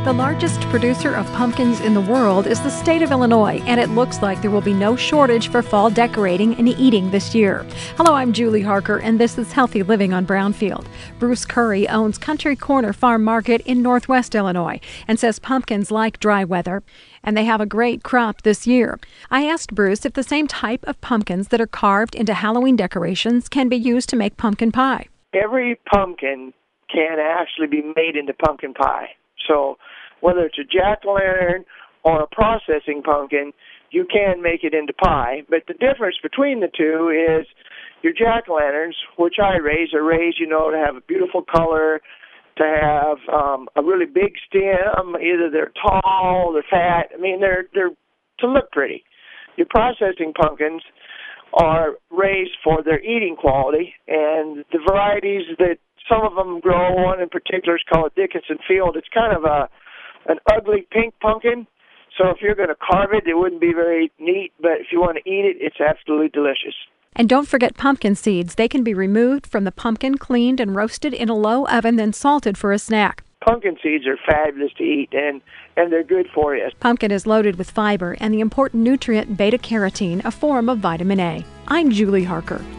The largest producer of pumpkins in the world is the state of Illinois, and it looks like there will be no shortage for fall decorating and eating this year. Hello, I'm Julie Harker, and this is Healthy Living on Brownfield. Bruce Curry owns Country Corner Farm Market in Northwest Illinois and says pumpkins like dry weather, and they have a great crop this year. I asked Bruce if the same type of pumpkins that are carved into Halloween decorations can be used to make pumpkin pie. Every pumpkin can actually be made into pumpkin pie. So whether it's a jack-o'-lantern or a processing pumpkin, you can make it into pie. But the difference between the two is your jack-o'-lanterns, which I raise, are raised, to have a beautiful color, to have a really big stem. Either they're tall, they're fat. They're to look pretty. Your processing pumpkins are raised for their eating quality, and the varieties that some of them grow, one in particular is called Dickinson Field. It's kind of an ugly pink pumpkin, so if you're going to carve it, it wouldn't be very neat, but if you want to eat it, it's absolutely delicious. And don't forget pumpkin seeds. They can be removed from the pumpkin, cleaned and roasted in a low oven, then salted for a snack. Pumpkin seeds are fabulous to eat, and they're good for you. Pumpkin is loaded with fiber and the important nutrient beta-carotene, a form of vitamin A. I'm Julie Harker.